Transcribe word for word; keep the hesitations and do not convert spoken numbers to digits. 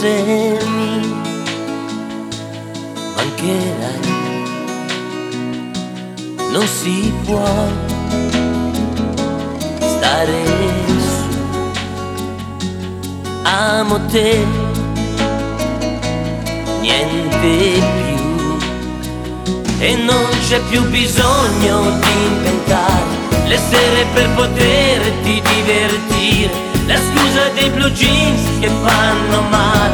forse mi mancherai. Non si può stare su, amo te, niente più, e non c'è più bisogno di inventare le sere per poterti divertire, la scusa dei blue jeans che fanno male.